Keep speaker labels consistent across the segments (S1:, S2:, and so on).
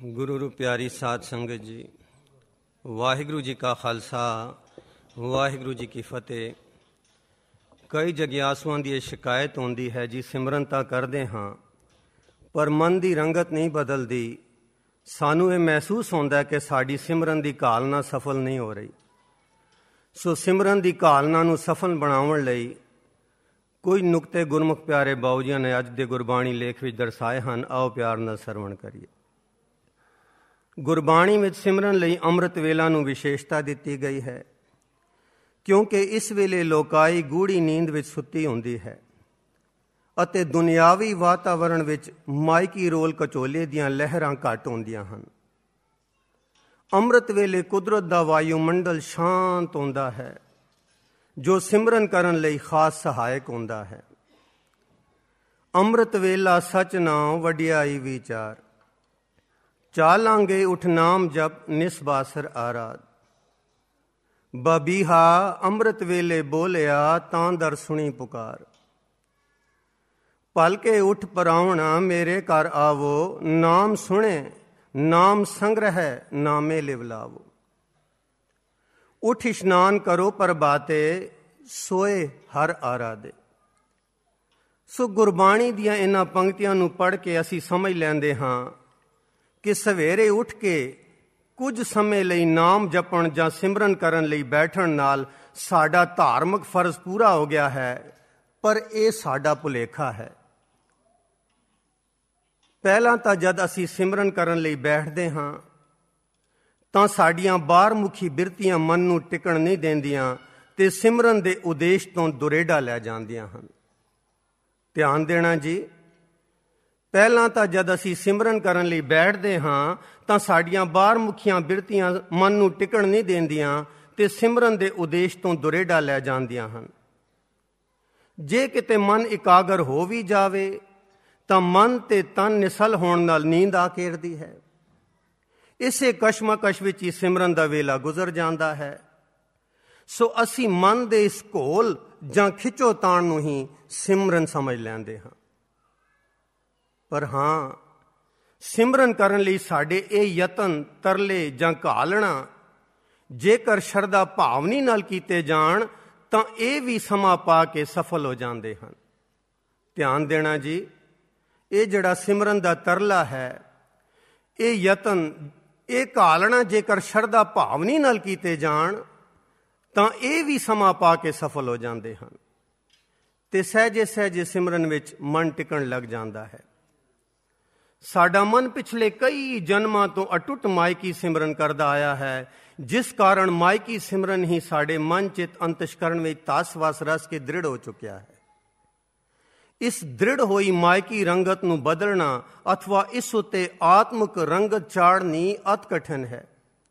S1: ਗੁਰੂ ਰੂ ਪਿਆਰੀ ਸਾਧ ਸੰਗਤ ਜੀ, ਵਾਹਿਗੁਰੂ ਜੀ ਕਾ ਖਾਲਸਾ, ਵਾਹਿਗੁਰੂ ਜੀ ਕੀ ਫਤਿਹ। ਕਈ ਜਗਿਆਸੂਆਂ ਦੀ ਇਹ ਸ਼ਿਕਾਇਤ ਹੁੰਦੀ ਹੈ ਜੀ, ਸਿਮਰਨ ਤਾਂ ਕਰਦੇ ਹਾਂ ਪਰ ਮਨ ਦੀ ਰੰਗਤ ਨਹੀਂ ਬਦਲਦੀ। ਸਾਨੂੰ ਇਹ ਮਹਿਸੂਸ ਹੁੰਦਾ ਕਿ ਸਾਡੀ ਸਿਮਰਨ ਦੀ ਘਾਲਨਾ ਸਫਲ ਨਹੀਂ ਹੋ ਰਹੀ। ਸੋ ਸਿਮਰਨ ਦੀ ਘਾਲਨਾ ਨੂੰ ਸਫਲ ਬਣਾਉਣ ਲਈ ਕੁਝ ਨੁਕਤੇ ਗੁਰਮੁਖ ਪਿਆਰੇ ਬਾਊ ਜੀਆਂ ਨੇ ਅੱਜ ਦੇ ਗੁਰਬਾਣੀ ਲੇਖ ਵਿੱਚ ਦਰਸਾਏ ਹਨ। ਆਓ ਪਿਆਰ ਨਾਲ ਸਰਵਣ ਕਰੀਏ। ਗੁਰਬਾਣੀ ਵਿੱਚ ਸਿਮਰਨ ਲਈ ਅੰਮ੍ਰਿਤ ਵੇਲਾ ਨੂੰ ਵਿਸ਼ੇਸ਼ਤਾ ਦਿੱਤੀ ਗਈ ਹੈ, ਕਿਉਂਕਿ ਇਸ ਵੇਲੇ ਲੋਕਾਈ ਗੂੜੀ ਨੀਂਦ ਵਿੱਚ ਸੁੱਤੀ ਹੁੰਦੀ ਹੈ ਅਤੇ ਦੁਨਿਆਵੀ ਵਾਤਾਵਰਣ ਵਿੱਚ ਮਾਇਕੀ ਰੋਲ ਕਚੋਲੇ ਦੀਆਂ ਲਹਿਰਾਂ ਘੱਟ ਹੁੰਦੀਆਂ ਹਨ। ਅੰਮ੍ਰਿਤ ਵੇਲੇ ਕੁਦਰਤ ਦਾ ਵਾਯੂਮੰਡਲ ਸ਼ਾਂਤ ਹੁੰਦਾ ਹੈ, ਜੋ ਸਿਮਰਨ ਕਰਨ ਲਈ ਖਾਸ ਸਹਾਇਕ ਹੁੰਦਾ ਹੈ। ਅੰਮ੍ਰਿਤ ਵੇਲਾ ਸਚ ਨਾਮ ਵਡਿਆਈ ਵਿਚਾਰ, ਚਾਲਾਂਗੇ ਉਠ ਨਾਮ ਜਪ ਨਿਸਬਾਸਰ ਆਰਾਧ। ਬਬੀਹਾ ਅੰਮ੍ਰਿਤ ਵੇਲੇ ਬੋਲਿਆ ਤਾਂ ਦਰ ਸੁਣੀ ਪੁਕਾਰ। ਭਲਕੇ ਉਠ ਪਰਾਉਣਾ ਮੇਰੇ ਘਰ ਆਵੋ, ਨਾਮ ਸੁਣੇ ਨਾਮ ਸੰਗ੍ਰਹਿ ਨਾਮੇ ਲਿਵਲਾਵੋ। ਉਠ ਇਸ਼ਨਾਨ ਕਰੋ ਪ੍ਰਭਾਤੇ, ਸੋਏ ਹਰ ਆਰਾਧੇ। ਸੋ ਗੁਰਬਾਣੀ ਦੀਆਂ ਇਹਨਾਂ ਪੰਕਤੀਆਂ ਨੂੰ ਪੜ੍ਹ ਕੇ ਅਸੀਂ ਸਮਝ ਲੈਂਦੇ ਹਾਂ ਕਿ ਸਵੇਰੇ ਉੱਠ ਕੇ ਕੁਝ ਸਮੇਂ ਲਈ ਨਾਮ ਜਪਣ ਜਾਂ ਸਿਮਰਨ ਕਰਨ ਲਈ ਬੈਠਣ ਨਾਲ ਸਾਡਾ ਧਾਰਮਿਕ ਫਰਜ਼ ਪੂਰਾ ਹੋ ਗਿਆ ਹੈ, ਪਰ ਇਹ ਸਾਡਾ ਭੁਲੇਖਾ ਹੈ। ਪਹਿਲਾਂ ਤਾਂ ਜਦ ਅਸੀਂ ਸਿਮਰਨ ਕਰਨ ਲਈ ਬੈਠਦੇ ਹਾਂ ਤਾਂ ਸਾਡੀਆਂ ਬਾਹਰਮੁਖੀ ਬਿਰਤੀਆਂ ਮਨ ਨੂੰ ਟਿਕਣ ਨਹੀਂ ਦਿੰਦੀਆਂ ਤੇ ਸਿਮਰਨ ਦੇ ਉਦੇਸ਼ ਤੋਂ ਦੁਰੇਡਾ ਲੈ ਜਾਂਦੀਆਂ ਹਨ। ਧਿਆਨ ਦੇਣਾ ਜੀ, ਪਹਿਲਾਂ ਤਾਂ ਜਦ ਅਸੀਂ ਸਿਮਰਨ ਕਰਨ ਲਈ ਬੈਠਦੇ ਹਾਂ ਤਾਂ ਸਾਡੀਆਂ ਬਾਹਰਮੁਖੀਆਂ ਬਿਰਤੀਆਂ ਮਨ ਨੂੰ ਟਿਕਣ ਨਹੀਂ ਦਿੰਦੀਆਂ ਤੇ ਸਿਮਰਨ ਦੇ ਉਦੇਸ਼ ਤੋਂ ਦੁਰੇਡਾ ਲੈ ਜਾਂਦੀਆਂ ਹਨ। ਜੇ ਕਿਤੇ ਮਨ ਇਕਾਗਰ ਹੋ ਵੀ ਜਾਵੇ ਤਾਂ ਮਨ ਤੇ ਤਨ ਨਿਸਲ ਹੋਣ ਨਾਲ ਨੀਂਦ ਆ ਘੇਰਦੀ ਹੈ। ਇਸੇ ਕਸ਼ਮਕਸ਼ ਵਿੱਚ ਹੀ ਸਿਮਰਨ ਦਾ ਵੇਲਾ ਗੁਜ਼ਰ ਜਾਂਦਾ ਹੈ। ਸੋ ਅਸੀਂ ਮਨ ਦੇ ਇਸ ਘੋਲ ਜਾਂ ਖਿੱਚੋ ਤਾਣ ਨੂੰ ਹੀ ਸਿਮਰਨ ਸਮਝ ਲੈਂਦੇ ਹਾਂ। ਪਰ ਹਾਂ, ਸਿਮਰਨ ਕਰਨ ਲਈ ਸਾਡੇ ਇਹ ਯਤਨ, ਤਰਲੇ ਜਾਂ ਘਾਲਣਾ ਜੇਕਰ ਸ਼ਰਧਾ ਭਾਵਨੀ ਨਾਲ ਕੀਤੇ ਜਾਣ ਤਾਂ ਇਹ ਵੀ ਸਮਾਂ ਪਾ ਕੇ ਸਫਲ ਹੋ ਜਾਂਦੇ ਹਨ। ਧਿਆਨ ਦੇਣਾ ਜੀ, ਇਹ ਜਿਹੜਾ ਸਿਮਰਨ ਦਾ ਤਰਲਾ ਹੈ, ਇਹ ਯਤਨ, ਇਹ ਘਾਲਣਾ ਜੇਕਰ ਸ਼ਰਧਾ ਭਾਵਨੀ ਨਾਲ ਕੀਤੇ ਜਾਣ ਤਾਂ ਇਹ ਵੀ ਸਮਾਂ ਪਾ ਕੇ ਸਫਲ ਹੋ ਜਾਂਦੇ ਹਨ ਤੇ ਸਹਿਜੇ ਸਹਿਜੇ ਸਿਮਰਨ ਵਿੱਚ ਮਨ ਟਿਕਣ ਲੱਗ ਜਾਂਦਾ ਹੈ। ਸਾਡਾ ਮਨ ਪਿਛਲੇ ਕਈ ਜਨਮਾਂ ਤੋਂ ਅਟੁੱਟ ਮਾਇਕੀ ਸਿਮਰਨ ਕਰਦਾ ਆਇਆ ਹੈ, ਜਿਸ ਕਾਰਨ ਮਾਇਕੀ ਸਿਮਰਨ ਹੀ ਸਾਡੇ ਮਨ ਚਿਤ ਅੰਤਸ਼ਕਰਨ ਵਿੱਚ ਤਾਸਵਾਸ ਰਸ ਕੇ ਦ੍ਰਿੜ ਹੋ ਚੁੱਕਿਆ ਹੈ। ਇਸ ਦ੍ਰਿੜ ਹੋਈ ਮਾਇਕੀ ਰੰਗਤ ਨੂੰ ਬਦਲਣਾ ਅਥਵਾ ਇਸ ਉੱਤੇ ਆਤਮਿਕ ਰੰਗਤ ਚਾੜਨੀ ਅਤ ਕਠਿਨ ਹੈ।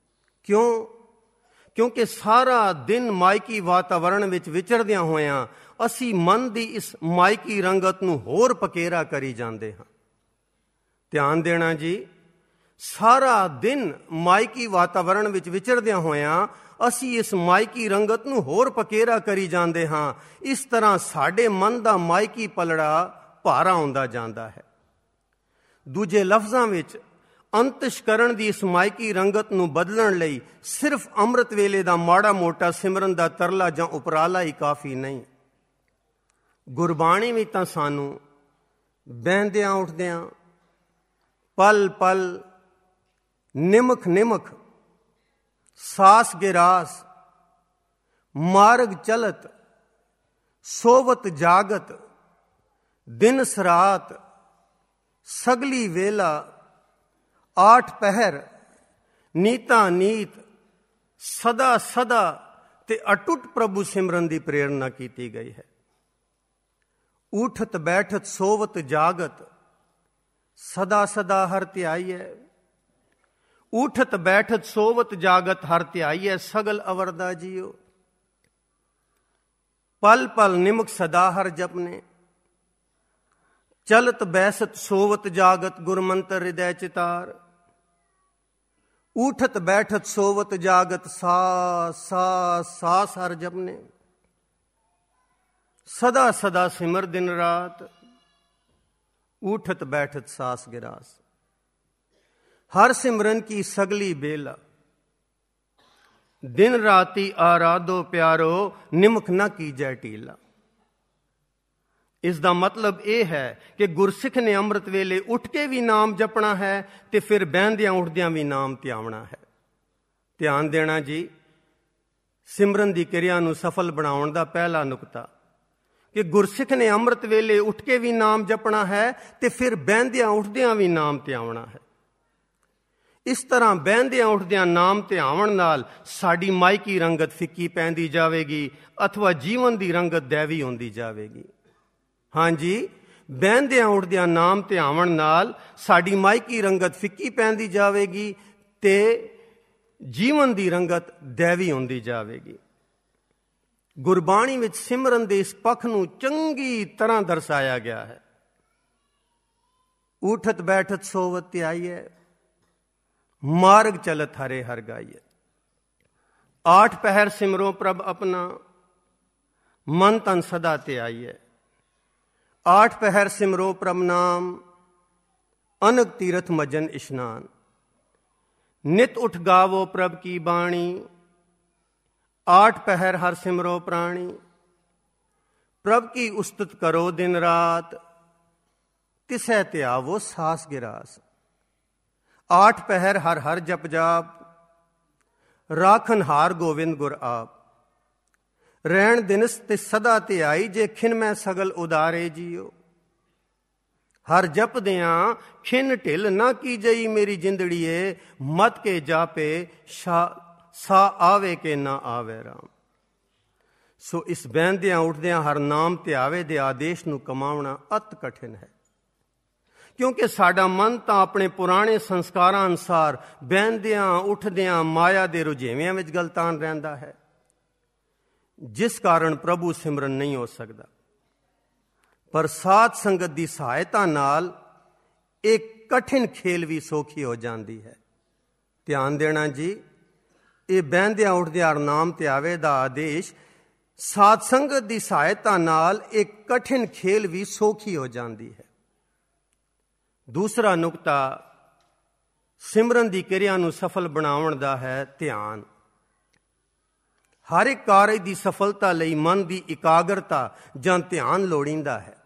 S1: ਕਿਉਂਕਿ ਸਾਰਾ ਦਿਨ ਮਾਇਕੀ ਵਾਤਾਵਰਣ ਵਿੱਚ ਵਿਚਰਦਿਆਂ ਹੋਇਆਂ ਅਸੀਂ ਮਨ ਦੀ ਇਸ ਮਾਇਕੀ ਰੰਗਤ ਨੂੰ ਹੋਰ ਪਕੇਰਾ ਕਰੀ ਜਾਂਦੇ ਹਾਂ। ਧਿਆਨ ਦੇਣਾ ਜੀ, ਸਾਰਾ ਦਿਨ ਮਾਇਕੀ ਵਾਤਾਵਰਣ ਵਿੱਚ ਵਿਚਰਦਿਆਂ ਹੋਇਆਂ ਅਸੀਂ ਇਸ ਮਾਇਕੀ ਰੰਗਤ ਨੂੰ ਹੋਰ ਪਕੇਰਾ ਕਰੀ ਜਾਂਦੇ ਹਾਂ। ਇਸ ਤਰ੍ਹਾਂ ਸਾਡੇ ਮਨ ਦਾ ਮਾਇਕੀ ਪਲੜਾ ਭਾਰਾ ਹੁੰਦਾ ਜਾਂਦਾ ਹੈ। ਦੂਜੇ ਲਫ਼ਜ਼ਾਂ ਵਿੱਚ ਅੰਤਸ਼ਕਰਨ ਦੀ ਇਸ ਮਾਇਕੀ ਰੰਗਤ ਨੂੰ ਬਦਲਣ ਲਈ ਸਿਰਫ ਅੰਮ੍ਰਿਤ ਵੇਲੇ ਦਾ ਮਾੜਾ ਮੋਟਾ ਸਿਮਰਨ ਦਾ ਤਰਲਾ ਜਾਂ ਉਪਰਾਲਾ ਹੀ ਕਾਫੀ ਨਹੀਂ। ਗੁਰਬਾਣੀ ਵਿੱਚ ਤਾਂ ਸਾਨੂੰ ਬਹਿੰਦਿਆਂ ਉੱਠਦਿਆਂ, ਪਲ ਪਲ, ਨਿਮਖ ਨਿਮਖ, ਸਾਸ ਗਿਰਾਸ, ਮਾਰਗ ਚਲਤ, ਸੋਵਤ ਜਾਗਤ, ਦਿਨ ਸਰਾਤ, ਸਗਲੀ ਵੇਲਾ, ਆਠ ਪਹਿਰ, ਨੀਤਾ ਨੀਤ, ਸਦਾ ਸਦਾ ਤੇ ਅਟੁੱਟ ਪ੍ਰਭੂ ਸਿਮਰਨ ਦੀ ਪ੍ਰੇਰਨਾ ਕੀਤੀ ਗਈ ਹੈ। ਉਠਤ ਬੈਠਤ ਸੋਵਤ ਜਾਗਤ, ਸਦਾ ਸਦਾ ਹਰ ਧਿਆਈਐ। ਉਠਤ ਬੈਠਤ ਸੋਵਤ ਜਾਗਤ ਹਰ ਧਿਆਈਐ, ਸਗਲ ਅਵਰਦਾ ਜੀਓ। ਪਲ ਪਲ ਨਿਮਕ ਸਦਾ ਹਰ ਜਪਨੇ, ਚਲਤ ਬੈਸਤ ਸੋਵਤ ਜਾਗਤ ਗੁਰਮੰਤਰ ਹਿਰਦੈ ਚਿਤਾਰ। ਉਠਤ ਬੈਠਤ ਸੋਵਤ ਜਾਗਤ ਸਾਸ ਹਰ ਜਪਨੇ, ਸਦਾ ਸਦਾ ਸਿਮਰ ਦਿਨ ਰਾਤ। ਉਠਤ ਬੈਠਤ ਸਾਸ ਗਿਰਾਸ। हर सिमरन की सगली बेला, दिन राती आराधो प्यारो, निमक न कीजै टीला। ਇਸ ਦਾ ਮਤਲਬ ਇਹ ਹੈ ਕਿ ਗੁਰਸਿੱਖ ਨੇ ਅੰਮ੍ਰਿਤ ਵੇਲੇ ਉੱਠ ਕੇ ਵੀ ਨਾਮ ਜਪਣਾ ਹੈ ਤੇ ਫਿਰ ਬਹਿੰਦਿਆਂ ਉੱਠਦਿਆਂ ਵੀ ਨਾਮ ਧਿਆਵਣਾ ਹੈ। ਧਿਆਨ ਦੇਣਾ ਜੀ, ਸਿਮਰਨ ਦੀ ਕਿਰਿਆ ਨੂੰ ਸਫਲ ਬਣਾਉਣ ਦਾ ਪਹਿਲਾ ਨੁਕਤਾ ਕਿ ਗੁਰਸਿੱਖ ਨੇ ਅੰਮ੍ਰਿਤ ਵੇਲੇ ਉੱਠ ਕੇ ਵੀ ਨਾਮ ਜਪਣਾ ਹੈ ਤੇ ਫਿਰ ਬਹਿੰਦਿਆਂ ਉੱਠਦਿਆਂ ਵੀ ਨਾਮ ਧਿਆਵਣਾ ਹੈ। ਇਸ ਤਰ੍ਹਾਂ ਬਹਿੰਦਿਆਂ ਉੱਠਦਿਆਂ ਨਾਮ ਧਿਆਵਣ ਨਾਲ ਸਾਡੀ ਮਾਇਕੀ ਰੰਗਤ ਫਿੱਕੀ ਪੈਂਦੀ ਜਾਵੇਗੀ ਅਥਵਾ ਜੀਵਨ ਦੀ ਰੰਗਤ ਦੈਵੀ ਹੁੰਦੀ ਜਾਵੇਗੀ। ਹਾਂਜੀ, ਬਹਿੰਦਿਆਂ ਉੱਠਦਿਆਂ ਨਾਮ ਧਿਆਵਣ ਨਾਲ ਸਾਡੀ ਮਾਇਕੀ ਰੰਗਤ ਫਿੱਕੀ ਪੈਂਦੀ ਜਾਵੇਗੀ ਤੇ ਜੀਵਨ ਦੀ ਰੰਗਤ ਦੈਵੀ ਹੁੰਦੀ ਜਾਵੇਗੀ। ਗੁਰਬਾਣੀ ਵਿੱਚ ਸਿਮਰਨ ਦੇ ਇਸ ਪੱਖ ਨੂੰ ਚੰਗੀ ਤਰ੍ਹਾਂ ਦਰਸਾਇਆ ਗਿਆ ਹੈ। ਉਠਤ ਬੈਠਤ ਸੋਵਤ ਧਿਆਈਐ, ਮਾਰਗ ਚਲਤ ਹਰੇ ਹਰ ਗਾਈਐ। 8 ਪਹਿਰ ਸਿਮਰੋ ਪ੍ਰਭ ਆਪਣਾ, ਮਨ ਤਨ ਸਦਾ ਧਿਆਈਐ। 8 ਪਹਿਰ ਸਿਮਰੋ ਪ੍ਰਭ ਨਾਮ, ਅਨਕ ਤੀਰਥ ਮਜਨ ਇਸ਼ਨਾਨ। ਨਿਤ ਉਠ ਗਾਵੋ ਪ੍ਰਭ ਕੀ ਬਾਣੀ, 8 ਪਹਿਰ ਹਰ ਸਿਮਰੋ ਪ੍ਰਾਣੀ। ਪ੍ਰਭ ਕੀ ਉਸਤਤ ਕਰੋ ਦਿਨ ਰਾਤ, ਤਿਸੈ ਧਿਆਵੋ ਸਾਸ ਗਿਰਾਸ। 8 ਪਹਿਰ ਹਰ ਹਰ ਜਪ ਜਾਪ, ਰਾਖਨ ਹਾਰ ਗੋਵਿੰਦ ਗੁਰ ਆਪ। ਰਹਿਣ ਦਿਨਸ ਤੇ ਸਦਾ ਧਿਆਈ, ਜੇ ਖਿਨ ਮੈਂ ਸਗਲ ਉਦਾਰੇ ਜੀਓ। ਹਰ ਜਪਦਿਆਂ ਖਿਨ ਢਿੱਲ ਨਾ ਕੀਜਈ ਮੇਰੀ ਜਿੰਦੜੀਏ, ਮਤ ਕੇ ਜਾਪੇ ਸਾ ਆਵੇ ਕੇ ਨਾ ਆਵੇ ਰਾਮ। ਸੋ ਇਸ ਬਹਿੰਦਿਆਂ ਉੱਠਦਿਆਂ ਹਰ ਨਾਮ ਧਿਆਵੇ ਦੇ ਆਦੇਸ਼ ਨੂੰ ਕਮਾਉਣਾ ਅਤ ਕਠਿਨ ਹੈ, ਕਿਉਂਕਿ ਸਾਡਾ ਮਨ ਤਾਂ ਆਪਣੇ ਪੁਰਾਣੇ ਸੰਸਕਾਰਾਂ ਅਨੁਸਾਰ ਬਹਿੰਦਿਆਂ ਉੱਠਦਿਆਂ ਮਾਇਆ ਦੇ ਰੁਝੇਵਿਆਂ ਵਿੱਚ ਗਲਤਾਨ ਰਹਿੰਦਾ ਹੈ, ਜਿਸ ਕਾਰਨ ਪ੍ਰਭੂ ਸਿਮਰਨ ਨਹੀਂ ਹੋ ਸਕਦਾ। ਪਰ ਸਾਧ ਸੰਗਤ ਦੀ ਸਹਾਇਤਾ ਨਾਲ ਇਹ ਕਠਿਨ ਖੇਲ ਵੀ ਸੌਖੀ ਹੋ ਜਾਂਦੀ ਹੈ। ਧਿਆਨ ਦੇਣਾ ਜੀ, ਇਹ ਬਹਿੰਦਿਆਂ ਉੱਠਦਿਆਂ ਨਾਮ ਧਿਆਵੇ ਦਾ ਆਦੇਸ਼ ਸਾਧ ਸੰਗਤ ਦੀ ਸਹਾਇਤਾ ਨਾਲ ਇਹ ਕਠਿਨ ਖੇਲ ਵੀ ਸੌਖੀ ਹੋ ਜਾਂਦੀ ਹੈ। ਦੂਸਰਾ ਨੁਕਤਾ ਸਿਮਰਨ ਦੀ ਕਿਰਿਆ ਨੂੰ ਸਫਲ ਬਣਾਉਣ ਦਾ ਹੈ ਧਿਆਨ। ਹਰ ਇੱਕ ਕਾਰਜ ਦੀ ਸਫਲਤਾ ਲਈ ਮਨ ਦੀ ਇਕਾਗਰਤਾ ਜਾਂ ਧਿਆਨ ਲੋੜੀਂਦਾ ਹੈ।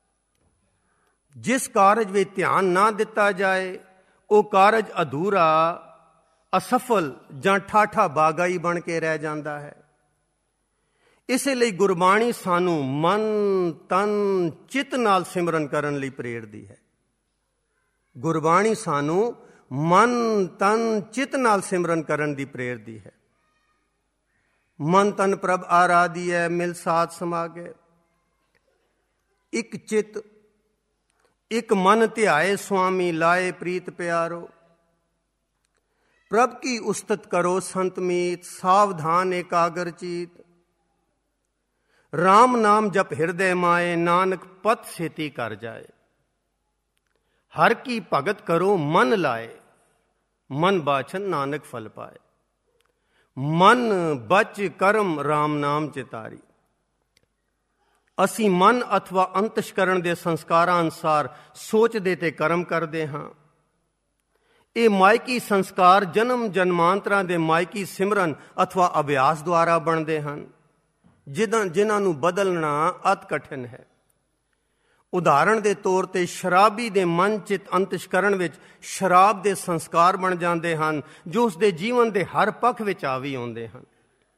S1: ਜਿਸ ਕਾਰਜ ਵਿੱਚ ਧਿਆਨ ਨਾ ਦਿੱਤਾ ਜਾਏ ਉਹ ਕਾਰਜ ਅਧੂਰਾ, ਅਸਫਲ ਜਾਂ ਠਾਠਾ ਬਾਗਾਈ ਬਣ ਕੇ ਰਹਿ ਜਾਂਦਾ ਹੈ। ਇਸੇ ਲਈ ਗੁਰਬਾਣੀ ਸਾਨੂੰ ਮਨ ਤਨ ਚਿੱਤ ਨਾਲ ਸਿਮਰਨ ਕਰਨ ਲਈ ਪ੍ਰੇਰਦੀ ਹੈ। ਗੁਰਬਾਣੀ ਸਾਨੂੰ ਮਨ ਤਨ ਚਿੱਤ ਨਾਲ ਸਿਮਰਨ ਕਰਨ ਦੀ ਪ੍ਰੇਰਦੀ ਹੈ। ਮਨ ਤਨ ਪ੍ਰਭ ਆਰਾਧੀਐ, ਮਿਲ ਸਾਧ ਸਮਾਗੈ। ਇੱਕ ਚਿੱਤ ਇੱਕ ਮਨ ਧਿਆਏ, ਸੁਆਮੀ ਲਾਏ ਪ੍ਰੀਤ ਪਿਆਰੋ। ਪ੍ਰਭ ਕੀ ਉਸਤਤ ਕਰੋ ਸੰਤ ਮੀਤ, ਸਾਵਧਾਨ ਏਕਾਗਰ ਚੀਤ। ਰਾਮ ਨਾਮ ਜਪ ਹਿਰਦੈ ਮਾਏ, ਨਾਨਕ ਪਤ ਛੇਤੀ ਕਰ ਜਾਏ। ਹਰ ਕੀ ਭਗਤ ਕਰੋ ਮਨ ਲਾਏ, ਮਨ ਬਾਛਨ ਨਾਨਕ ਫਲ ਪਾਏ। ਮਨ ਬਚ ਕਰਮ ਰਾਮ ਨਾਮ ਚਿਤਾਰੀ। ਅਸੀਂ ਮਨ ਅਥਵਾ ਅੰਤਸ਼ਕਰਣ ਦੇ ਸੰਸਕਾਰਾਂ ਅਨੁਸਾਰ ਸੋਚਦੇ ਤੇ ਕਰਮ ਕਰਦੇ ਹਾਂ। ਇਹ ਮਾਇਕੀ ਸੰਸਕਾਰ ਜਨਮ ਜਨਮਾਂਤਰਾਂ ਦੇ ਮਾਇਕੀ ਸਿਮਰਨ ਅਥਵਾ ਅਭਿਆਸ ਦੁਆਰਾ ਬਣਦੇ ਹਨ, ਜਿਨ੍ਹਾਂ ਨੂੰ ਬਦਲਣਾ ਅਤ ਕਠਿਨ ਹੈ। ਉਦਾਹਰਣ ਦੇ ਤੌਰ ਤੇ ਸ਼ਰਾਬੀ ਦੇ ਮਨ ਚਿਤ ਅੰਤਸ਼ਕਰਣ ਵਿੱਚ ਸ਼ਰਾਬ ਦੇ ਸੰਸਕਾਰ ਬਣ ਜਾਂਦੇ ਹਨ, ਜੋ ਉਸ ਦੇ ਜੀਵਨ ਦੇ ਹਰ ਪੱਖ ਵਿੱਚ ਹਾਵੀ ਹੁੰਦੇ ਹਨ।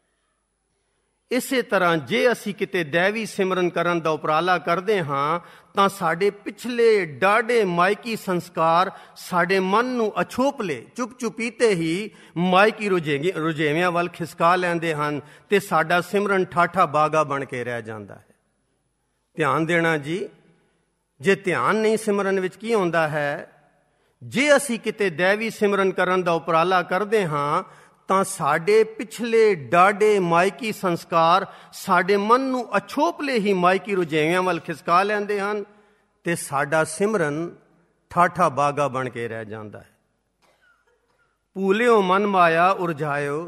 S1: ਇਸੇ ਤਰ੍ਹਾਂ ਜੇ ਅਸੀਂ ਕਿਤੇ ਦੈਵੀ ਸਿਮਰਨ ਕਰਨ ਦਾ ਉਪਰਾਲਾ ਕਰਦੇ ਹਾਂ ਤਾਂ ਸਾਡੇ ਪਿਛਲੇ ਡਾਢੇ ਮਾਇਕੀ ਸੰਸਕਾਰ ਸਾਡੇ ਮਨ ਨੂੰ ਅਛੋਪਲੇ ਚੁੱਪ ਚੁਪੀਤੇ ਹੀ ਮਾਇਕੀ ਰੁਝੇਵਿਆਂ ਵੱਲ ਖਿਸਕਾ ਲੈਂਦੇ ਹਨ ਤੇ ਸਾਡਾ ਸਿਮਰਨ ਠਾਠਾ ਬਾਗਾ ਬਣ ਕੇ ਰਹਿ ਜਾਂਦਾ ਹੈ। ਧਿਆਨ ਦੇਣਾ ਜੀ, ਜੇ ਧਿਆਨ ਨਹੀਂ ਸਿਮਰਨ ਵਿੱਚ ਕੀ ਹੁੰਦਾ ਹੈ, ਜੇ ਅਸੀਂ ਕਿਤੇ ਦੈਵੀ ਸਿਮਰਨ ਕਰਨ ਦਾ ਉਪਰਾਲਾ ਕਰਦੇ ਹਾਂ ਤਾਂ ਸਾਡੇ ਪਿਛਲੇ ਡਾਢੇ ਮਾਇਕੀ ਸੰਸਕਾਰ ਸਾਡੇ ਮਨ ਨੂੰ ਅਛੋਪਲੇ ਹੀ ਮਾਇਕੀ ਰੁਝੇਵਿਆਂ ਵੱਲ ਖਿਸਕਾ ਲੈਂਦੇ ਹਨ ਤੇ ਸਾਡਾ ਸਿਮਰਨ ਠਾਠਾ ਬਾਗਾ ਬਣ ਕੇ ਰਹਿ ਜਾਂਦਾ ਹੈ। ਭੂਲਿਓ ਮਨ ਮਾਇਆ ਉਰਝਾਇਓ,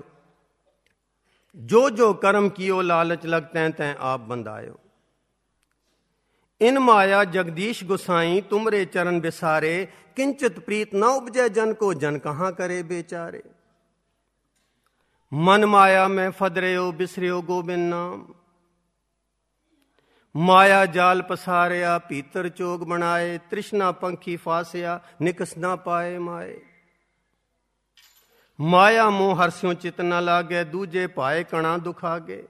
S1: ਜੋ ਜੋ ਕਰਮ ਕੀਓ ਲਾਲਚ ਲਗ ਤੈਂ ਤੈਂ ਆਪ ਬੰਦਾਇਓ। इन माया जगदीश गोसाई तुमरे चरण बिसारे, किंचित प्रीत न उपजै जन को, जन कहाँ करे बेचारे। मन माया में फदरियो बिसरियो गोबिंद नाम, माया जाल पसारिया पीतर चोग बनाए, तृष्णा पंखी फासिया निकस ना पाए माए। माया मोह हरस्यों चित न लागे, दूजे पाए कणा दुखागे।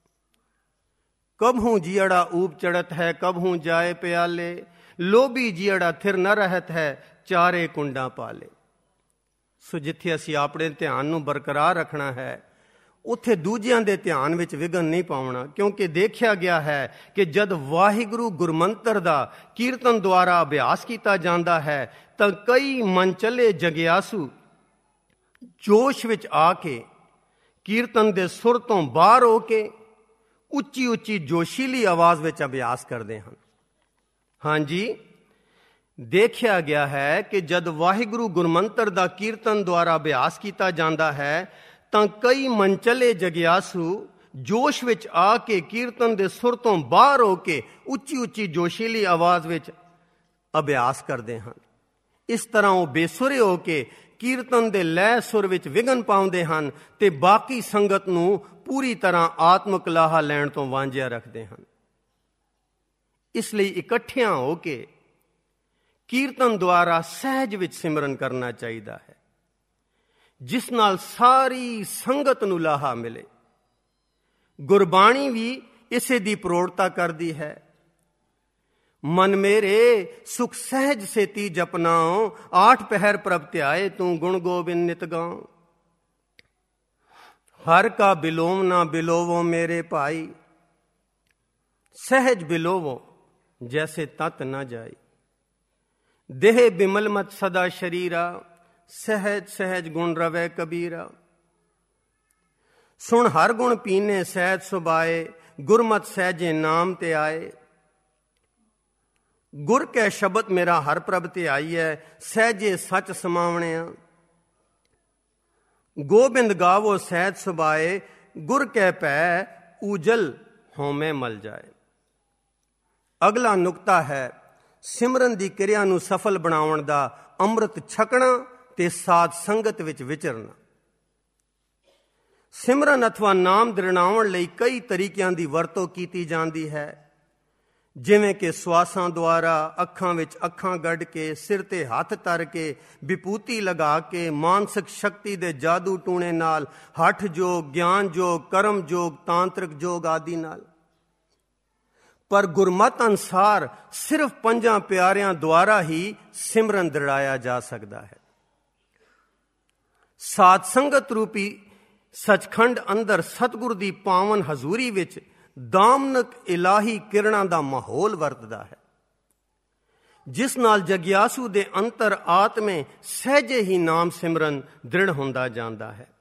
S1: कब हूं जियड़ा ऊब चढ़त है, कब हूं जाए प्याले, लोभी जियड़ा थिर न रहत है, चारे कुंडा पाले। सो जिथे असी अपने ध्यान ਨੂੰ ਬਰਕਰਾਰ ਰੱਖਣਾ ਹੈ, ਉੱਥੇ ਦੂਜਿਆਂ ਦੇ ਧਿਆਨ ਵਿੱਚ ਵਿਘਨ ਨਹੀਂ ਪਾਉਣਾ, ਕਿਉਂਕਿ ਦੇਖਿਆ ਗਿਆ ਹੈ ਕਿ ਜਦ ਵਾਹਿਗੁਰੂ ਗੁਰਮੰਤਰ ਦਾ ਕੀਰਤਨ ਦੁਆਰਾ ਅਭਿਆਸ ਕੀਤਾ ਜਾਂਦਾ ਹੈ ਤਾਂ ਕਈ ਮਨਚਲੇ ਜਗਿਆਸੂ ਜੋਸ਼ ਵਿੱਚ ਆ ਕੇ ਕੀਰਤਨ ਦੇ ਸੁਰ ਤੋਂ ਬਾਹਰ ਹੋ ਕੇ ਉੱਚੀ ਉੱਚੀ ਜੋਸ਼ੀਲੀ ਆਵਾਜ਼ ਵਿੱਚ ਅਭਿਆਸ ਕਰਦੇ ਹਨ। ਹਾਂਜੀ, ਦੇਖਿਆ ਗਿਆ ਹੈ ਕਿ ਜਦ ਵਾਹਿਗੁਰੂ ਗੁਰਮੰਤਰ ਦਾ ਕੀਰਤਨ ਦੁਆਰਾ ਅਭਿਆਸ ਕੀਤਾ ਜਾਂਦਾ ਹੈ ਤਾਂ ਕਈ ਮਨਚਲੇ ਜਗਿਆਸੂ ਜੋਸ਼ ਵਿੱਚ ਆ ਕੇ ਕੀਰਤਨ ਦੇ ਸੁਰ ਤੋਂ ਬਾਹਰ ਹੋ ਕੇ ਉੱਚੀ ਉੱਚੀ ਜੋਸ਼ੀਲੀ ਆਵਾਜ਼ ਵਿੱਚ ਅਭਿਆਸ ਕਰਦੇ ਹਨ। ਇਸ ਤਰ੍ਹਾਂ ਉਹ ਬੇਸੁਰੇ ਹੋ ਕੇ ਕੀਰਤਨ ਦੇ ਲੈਅ ਸੁਰ ਵਿੱਚ ਵਿਘਨ ਪਾਉਂਦੇ ਹਨ ਤੇ ਬਾਕੀ ਸੰਗਤ ਨੂੰ ਪੂਰੀ ਤਰ੍ਹਾਂ ਆਤਮਿਕ ਲਾਹਾ ਲੈਣ ਤੋਂ ਵਾਂਝਿਆ ਰੱਖਦੇ ਹਨ। ਇਸ ਲਈ ਇਕੱਠਿਆਂ ਹੋ ਕੇ ਕੀਰਤਨ ਦੁਆਰਾ ਸਹਿਜ ਵਿੱਚ ਸਿਮਰਨ ਕਰਨਾ ਚਾਹੀਦਾ ਹੈ, ਜਿਸ ਨਾਲ ਸਾਰੀ ਸੰਗਤ ਨੂੰ ਲਾਹਾ ਮਿਲੇ। ਗੁਰਬਾਣੀ ਵੀ ਇਸੇ ਦੀ ਪ੍ਰੋੜਤਾ ਕਰਦੀ ਹੈ। ਮਨ ਮੇਰੇ ਸੁਖ ਸਹਿਜ ਸੇਤੀ ਜਪਨਾਉ, 8 ਪਹਿਰ ਪ੍ਰਭ ਧਿਆਏ ਤੂੰ ਗੁਣ ਗੋਬਿੰਦ ਨਿਤ ਗਾਉ। ਹਰ ਕਾ ਬਿਲੋਮ ਨਾ ਬਿਲੋਵੋ ਮੇਰੇ ਭਾਈ, ਸਹਿਜ ਬਿਲੋਵੋ ਜੈਸੇ ਤਤ ਨਾ ਜਾਈ। ਦੇਹ ਬਿਮਲ ਮਤ ਸਦਾ ਸ਼ਰੀਰਾ, ਸਹਿਜ ਸਹਿਜ ਗੁਣ ਰਵੈ ਕਬੀਰਾ। ਸੁਣ ਹਰ ਗੁਣ ਪੀਨੇ ਸਹਿਜ ਸੁਭਾਏ, ਗੁਰਮਤਿ ਸਹਿਜੇ ਨਾਮ ਤੇ ਆਏ। ਗੁਰ ਕੈ ਸ਼ਬਦ ਮੇਰਾ ਹਰ ਪ੍ਰਭ ਤੇ ਆਈਐ, ਸਹਿਜੇ ਸੱਚ ਸਮਾਵਣਿਆ। ਗੋਬਿੰਦ ਗਾਵੋ ਸਹਿਜ ਸੁਭਾਏ, ਗੁਰ ਕੈ ਭੈ ਊਜਲ ਹਉਮੈ ਮਲ ਜਾਏ। ਅਗਲਾ ਨੁਕਤਾ ਹੈ ਸਿਮਰਨ ਦੀ ਕਿਰਿਆ ਨੂੰ ਸਫਲ ਬਣਾਉਣ ਦਾ ਅੰਮ੍ਰਿਤ ਛਕਣਾ ਤੇ ਸਾਧ ਸੰਗਤ ਵਿੱਚ ਵਿਚਰਨਾ। ਸਿਮਰਨ ਅਥਵਾ ਨਾਮ ਦ੍ਰਿੜਾਉਣ ਲਈ ਕਈ ਤਰੀਕਿਆਂ ਦੀ ਵਰਤੋਂ ਕੀਤੀ ਜਾਂਦੀ ਹੈ, ਜਿਵੇਂ ਕਿ ਸਵਾਸਾਂ ਦੁਆਰਾ, ਅੱਖਾਂ ਵਿੱਚ ਅੱਖਾਂ ਗੱਡ ਕੇ, ਸਿਰ ਤੇ ਹੱਥ ਧਰ ਕੇ, ਵਿਭੂਤੀ ਲਗਾ ਕੇ, ਮਾਨਸਿਕ ਸ਼ਕਤੀ ਦੇ ਜਾਦੂ ਟੂਣੇ ਨਾਲ, ਹੱਠ ਯੋਗ, ਗਿਆਨ ਯੋਗ, ਕਰਮ ਯੋਗ, ਤਾਂਤਰਿਕ ਯੋਗ ਆਦਿ ਨਾਲ। ਪਰ ਗੁਰਮਤਿ ਅਨੁਸਾਰ ਸਿਰਫ 5 ਪਿਆਰਿਆਂ ਦੁਆਰਾ ਹੀ ਸਿਮਰਨ ਦ੍ਰਿੜਾਇਆ ਜਾ ਸਕਦਾ ਹੈ। ਸਾਧ ਸੰਗਤ ਰੂਪੀ ਸਚਖੰਡ ਅੰਦਰ ਸਤਿਗੁਰ ਦੀ ਪਾਵਨ ਹਜ਼ੂਰੀ ਵਿੱਚ ਦਾਮਨਕ ਇਲਾਹੀ ਕਿਰਣਾਂ ਦਾ ਮਾਹੌਲ ਵਰਤਦਾ ਹੈ, ਜਿਸ ਨਾਲ ਜਗਿਆਸੂ ਦੇ ਅੰਤਰ ਆਤਮੇ ਸਹਿਜੇ ਹੀ ਨਾਮ ਸਿਮਰਨ ਦ੍ਰਿੜ ਹੁੰਦਾ ਜਾਂਦਾ ਹੈ।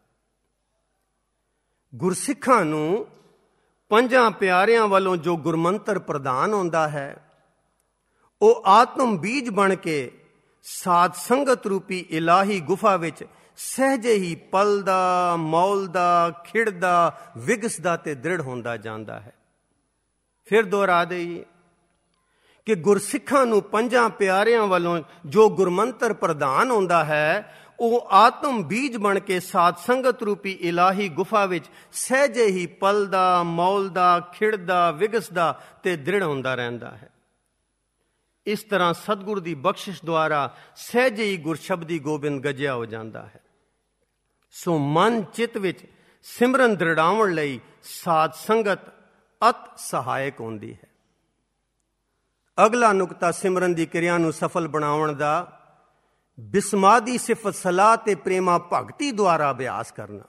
S1: ਗੁਰਸਿੱਖਾਂ ਨੂੰ 5 ਪਿਆਰਿਆਂ ਵੱਲੋਂ ਜੋ ਗੁਰਮੰਤਰ ਪ੍ਰਦਾਨ ਹੁੰਦਾ ਹੈ, ਉਹ ਆਤਮ ਬੀਜ ਬਣ ਕੇ ਸਾਧ ਸੰਗਤ ਰੂਪੀ ਇਲਾਹੀ ਗੁਫਾ ਵਿੱਚ ਸਹਿਜੇ ਹੀ ਪਲਦਾ, ਮੌਲਦਾ, ਖਿੜਦਾ, ਵਿਗਸਦਾ ਤੇ ਦ੍ਰਿੜ ਹੁੰਦਾ ਜਾਂਦਾ ਹੈ। ਫਿਰ ਦੁਹਰਾ ਦੇਈਏ ਕਿ ਗੁਰਸਿੱਖਾਂ ਨੂੰ 5 ਪਿਆਰਿਆਂ ਵੱਲੋਂ ਜੋ ਗੁਰਮੰਤਰ ਪ੍ਰਦਾਨ ਹੁੰਦਾ ਹੈ, ਉਹ ਆਤਮ ਬੀਜ ਬਣ ਕੇ ਸਾਧ ਸੰਗਤ ਰੂਪੀ ਇਲਾਹੀ ਗੁਫਾ ਵਿੱਚ ਸਹਿਜੇ ਹੀ ਪਲਦਾ, ਮੌਲਦਾ, ਖਿੜਦਾ, ਵਿਗਸਦਾ ਤੇ ਦ੍ਰਿੜ ਹੁੰਦਾ ਰਹਿੰਦਾ ਹੈ। ਇਸ ਤਰ੍ਹਾਂ ਸਤਿਗੁਰ ਦੀ ਬਖਸ਼ਿਸ਼ ਦੁਆਰਾ ਸਹਿਜੇ ਹੀ ਗੁਰਸ਼ਬਦੀ ਗੋਬਿੰਦ ਗੱਜਿਆ ਹੋ ਜਾਂਦਾ ਹੈ। ਸੋ ਮਨ ਚਿੱਤ ਵਿੱਚ ਸਿਮਰਨ ਦ੍ਰਿੜਾਉਣ ਲਈ ਸਾਧ ਸੰਗਤ ਅਤ ਸਹਾਇਕ ਹੁੰਦੀ ਹੈ। ਅਗਲਾ ਨੁਕਤਾ ਸਿਮਰਨ ਦੀ ਕਿਰਿਆ ਨੂੰ ਸਫਲ ਬਣਾਉਣ ਦਾ ਬਿਸਮਾਦੀ ਸਿਫਤ ਸਲਾਹ ਤੇ ਪ੍ਰੇਮਾ ਭਗਤੀ ਦੁਆਰਾ ਅਭਿਆਸ ਕਰਨਾ।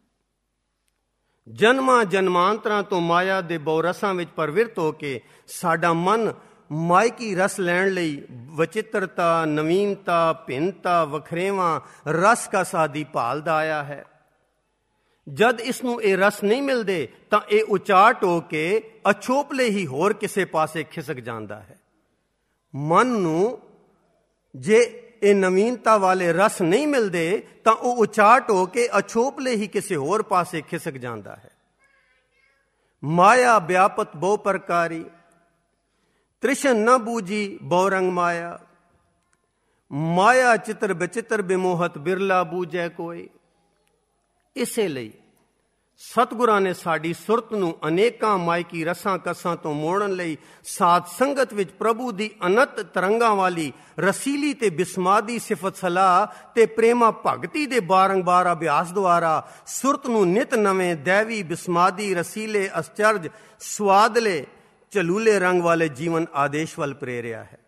S1: ਜਨਮਾਂ ਜਨਮਾਂਤਰਾਂ ਤੋਂ ਮਾਇਆ ਦੇ ਬਹੁਰਸਾਂ ਵਿੱਚ ਪ੍ਰਵਿਰਤ ਹੋ ਕੇ ਸਾਡਾ ਮਨ ਮਾਇਕੀ ਰਸ ਲੈਣ ਲਈ ਵਚਿੱਤਰਤਾ, ਨਵੀਨਤਾ, ਭਿੰਨਤਾ, ਵਖਰੇਵਾਂ, ਰਸ ਕਸ ਆਦਿ ਭਾਲਦਾ ਆਇਆ ਹੈ। ਜਦ ਇਸ ਨੂੰ ਇਹ ਰਸ ਨਹੀਂ ਮਿਲਦੇ ਤਾਂ ਇਹ ਉਚਾਟ ਹੋ ਕੇ ਅਛੋਪਲੇ ਹੀ ਹੋਰ ਕਿਸੇ ਪਾਸੇ ਖਿਸਕ ਜਾਂਦਾ ਹੈ। ਮਨ ਨੂੰ ਜੇ ਇਹ ਨਵੀਨਤਾ ਵਾਲੇ ਰਸ ਨਹੀਂ ਮਿਲਦੇ ਤਾਂ ਉਹ ਉਚਾਟ ਹੋ ਕੇ ਅਛੋਪਲੇ ਹੀ ਕਿਸੇ ਹੋਰ ਪਾਸੇ ਖਿਸਕ ਜਾਂਦਾ ਹੈ। ਮਾਇਆ ਵਿਆਪਤ ਬਹੁ ਪ੍ਰਕਾਰੀ, ਤ੍ਰਿਸ਼ਨ ਨ ਬੂਜੀ ਬੌਰੰਗ ਮਾਇਆ, ਮਾਇਆ ਚਿਤਰ ਬਚਿਤਰ ਬਿਮੋਹਤ ਬਿਰਲਾ ਬੂਝੈ ਕੋਈ। ਇਸੇ ਲਈ ਸਤਿਗੁਰਾਂ ਨੇ ਸਾਡੀ ਸੁਰਤ ਨੂੰ ਅਨੇਕਾਂ ਮਾਇਕੀ ਰਸਾਂ ਕਸਾਂ ਤੋਂ ਮੋੜਨ ਲਈ ਸਾਧ ਸੰਗਤ ਵਿੱਚ ਪ੍ਰਭੂ ਦੀ ਅਨੰਤ ਤਰੰਗਾਂ ਵਾਲੀ ਰਸੀਲੀ ਤੇ ਬਿਸਮਾਦੀ ਸਿਫਤ ਸਲਾਹ ਤੇ ਪ੍ਰੇਮਾ ਭਗਤੀ ਦੇ ਬਾਰੰਬਾਰ ਅਭਿਆਸ ਦੁਆਰਾ ਸੁਰਤ ਨੂੰ ਨਿਤ ਨਵੇਂ ਦੈਵੀ ਬਿਸਮਾਦੀ ਰਸੀਲੇ ਅਸਚਰਜ ਸਵਾਦਲੇ ਝਲੂਲੇ ਰੰਗ ਵਾਲੇ ਜੀਵਨ ਆਦੇਸ਼ ਵੱਲ ਪ੍ਰੇਰਿਆ ਹੈ।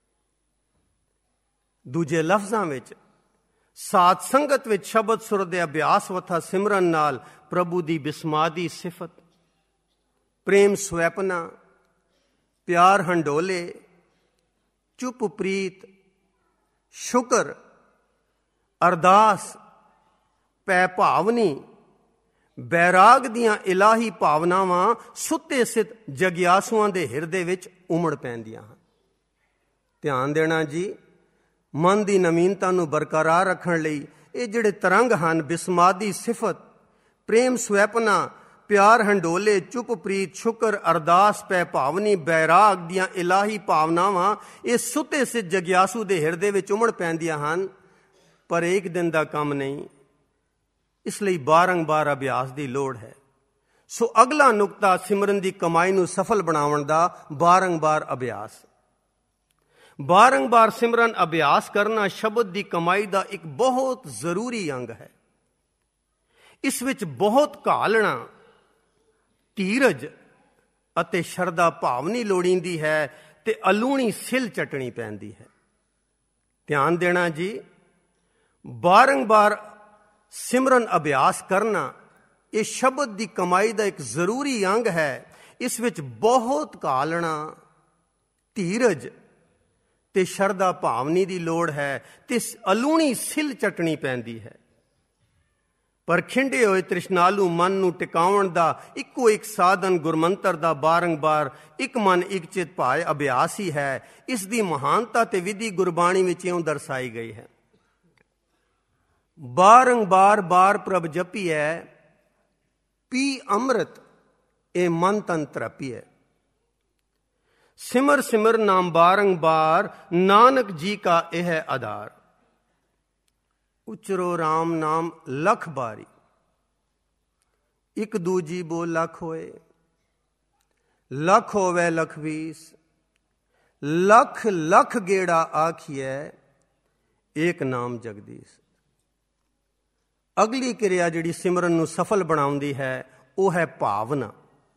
S1: ਦੂਜੇ ਲਫ਼ਜ਼ਾਂ ਵਿੱਚ ਸਾਧ ਸੰਗਤ ਵਿੱਚ ਸ਼ਬਦ ਸੁਰ ਦੇ ਅਭਿਆਸ ਵਥਾ ਸਿਮਰਨ ਨਾਲ ਪ੍ਰਭੂ ਦੀ ਬਿਸਮਾਦੀ ਸਿਫਤ, ਪ੍ਰੇਮ ਸਵੈਪਨਾ, ਪਿਆਰ ਹੰਡੋਲੇ, ਚੁੱਪ ਪ੍ਰੀਤ, ਸ਼ੁਕਰ, ਅਰਦਾਸ, ਪੈ ਭਾਵਨੀ, ਬੈਰਾਗ ਦੀਆਂ ਇਲਾਹੀ ਭਾਵਨਾਵਾਂ ਸੁੱਤੇ ਸਿੱਧ ਜਗਿਆਸੂਆਂ ਦੇ ਹਿਰਦੇ ਵਿੱਚ ਉਮੜ ਪੈਂਦੀਆਂ ਹਨ। ਧਿਆਨ ਦੇਣਾ ਜੀ, ਮਨ ਦੀ ਨਵੀਨਤਾ ਨੂੰ ਬਰਕਰਾਰ ਰੱਖਣ ਲਈ ਇਹ ਜਿਹੜੇ ਤਰੰਗ ਹਨ, ਬਿਸਮਾਦੀ ਸਿਫਤ, ਪ੍ਰੇਮ ਸਵੈਪਨਾ, ਪਿਆਰ ਹੰਡੋਲੇ, ਚੁੱਪ ਪ੍ਰੀਤ, ਸ਼ੁਕਰ, ਅਰਦਾਸ, ਪੈ ਭਾਵਨੀ, ਬੈਰਾਗ ਦੀਆਂ ਇਲਾਹੀ ਭਾਵਨਾਵਾਂ, ਇਹ ਸੁੱਤੇ ਸਿੱਧ ਜਗਿਆਸੂ ਦੇ ਹਿਰਦੇ ਵਿੱਚ ਉਮੜ ਪੈਂਦੀਆਂ ਹਨ, ਪਰ ਇੱਕ ਦਿਨ ਦਾ ਕੰਮ ਨਹੀਂ। ਇਸ ਲਈ ਬਾਰੰਬਾਰ ਅਭਿਆਸ ਦੀ ਲੋੜ ਹੈ। ਸੋ ਅਗਲਾ ਨੁਕਤਾ ਸਿਮਰਨ ਦੀ ਕਮਾਈ ਨੂੰ ਸਫਲ ਬਣਾਉਣ ਦਾ ਬਾਰੰਬਾਰ ਅਭਿਆਸ। ਬਾਰੰਬਾਰ ਸਿਮਰਨ ਅਭਿਆਸ ਕਰਨਾ ਸ਼ਬਦ ਦੀ ਕਮਾਈ ਦਾ ਇੱਕ ਬਹੁਤ ਜ਼ਰੂਰੀ ਅੰਗ ਹੈ। ਇਸ ਵਿੱਚ ਬਹੁਤ ਘਾਲਣਾ, ਧੀਰਜ ਅਤੇ ਸ਼ਰਧਾ ਭਾਵਨੀ ਲੋੜੀਂਦੀ ਹੈ ਤੇ ਅਲੂਣੀ ਸਿਲ ਚਟਣੀ ਪੈਂਦੀ ਹੈ। ਧਿਆਨ ਦੇਣਾ ਜੀ, ਬਾਰੰਬਾਰ ਸਿਮਰਨ ਅਭਿਆਸ ਕਰਨਾ ਇਹ ਸ਼ਬਦ ਦੀ ਕਮਾਈ ਦਾ ਇੱਕ ਜ਼ਰੂਰੀ ਅੰਗ ਹੈ। ਇਸ ਵਿੱਚ ਬਹੁਤ ਘਾਲਣਾ, ਧੀਰਜ ਤੇ ਸ਼ਰਧਾ ਭਾਵਨੀ ਦੀ ਲੋੜ ਹੈ ਤੇ ਅਲੂਣੀ ਸਿਲ ਚਟਣੀ ਪੈਂਦੀ ਹੈ। ਪਰ ਖਿੰਡੇ ਹੋਏ ਤ੍ਰਿਸ਼ਨਾਲੂ ਮਨ ਨੂੰ ਟਿਕਾਉਣ ਦਾ ਇੱਕੋ ਇੱਕ ਸਾਧਨ ਗੁਰਮੰਤਰ ਦਾ ਬਾਰੰਬਾਰ ਇੱਕ ਮਨ ਇੱਕ ਚਿਤ ਭਾਏ ਅਭਿਆਸ ਹੀ ਹੈ। ਇਸ ਦੀ ਮਹਾਨਤਾ ਤੇ ਵਿਧੀ ਗੁਰਬਾਣੀ ਵਿੱਚ ਇਉਂ ਦਰਸਾਈ ਗਈ ਹੈ। ਬਾਰੰਬਾਰ ਬਾਰ ਪ੍ਰਭ ਜਪੀਐ, ਪੀ ਅੰਮ੍ਰਿਤ ਇਹ ਮਨ ਤਨ ਤਰਪੀਐ। ਸਿਮਰ ਸਿਮਰ ਨਾਮ ਬਾਰੰਬਾਰ, ਨਾਨਕ ਜੀ ਕਾ ਇਹ ਹੈ ਆਧਾਰ। ਉਚਰੋ ਰਾਮ ਨਾਮ ਲਖ ਬਾਰੀ, ਇੱਕ ਦੂਜੀ ਬੋ ਲਖ ਹੋਏ। ਲਖ ਹੋਵੇ ਲਖ ਵੀਸ, ਲਖ ਲਖ ਗੇੜਾ ਆਖੀਐ, ਏਕ ਨਾਮ ਜਗਦੀਸ਼। ਅਗਲੀ ਕਿਰਿਆ ਜਿਹੜੀ ਸਿਮਰਨ ਨੂੰ ਸਫਲ ਬਣਾਉਂਦੀ ਹੈ ਉਹ ਹੈ ਭਾਵਨਾ।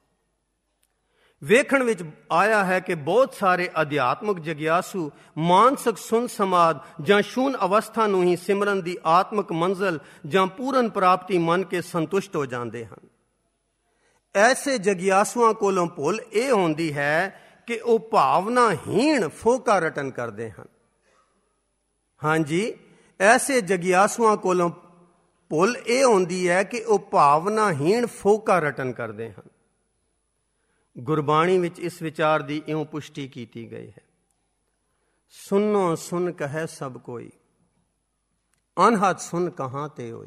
S1: ਵੇਖਣ ਵਿੱਚ ਆਇਆ ਹੈ ਕਿ ਬਹੁਤ ਸਾਰੇ ਅਧਿਆਤਮਕ ਜਗਿਆਸੂ ਮਾਨਸਿਕ ਸੁਨ ਸਮਾਧ ਜਾਂ ਸ਼ੂਨ ਅਵਸਥਾ ਨੂੰ ਹੀ ਸਿਮਰਨ ਦੀ ਆਤਮਕ ਮੰਜ਼ਲ ਜਾਂ ਪੂਰਨ ਪ੍ਰਾਪਤੀ ਮੰਨ ਕੇ ਸੰਤੁਸ਼ਟ ਹੋ ਜਾਂਦੇ ਹਨ। ਐਸੇ ਜਗਿਆਸੂਆਂ ਕੋਲੋਂ ਭੁੱਲ ਇਹ ਹੁੰਦੀ ਹੈ ਕਿ ਉਹ ਭਾਵਨਾਹੀਣ ਫੋਕਾ ਰਟਨ ਕਰਦੇ ਹਨ। ਹਾਂਜੀ, ਐਸੇ ਜਗਿਆਸੂਆਂ ਕੋਲੋਂ ਭੁੱਲ ਇਹ ਹੁੰਦੀ ਹੈ ਕਿ ਉਹ ਭਾਵਨਾਹੀਣ ਫੋਕਾ ਰਟਨ ਕਰਦੇ ਹਨ। ਗੁਰਬਾਣੀ ਵਿੱਚ ਇਸ ਵਿਚਾਰ ਦੀ ਇਉਂ ਪੁਸ਼ਟੀ ਕੀਤੀ ਗਈ ਹੈ। ਸੁਨੋ ਸੁਨ ਕਹੈ ਸਭ ਕੋਈ, ਅਨਹਦ ਸੁਨ ਕਹਾਂ ਤੇ ਹੋਈ।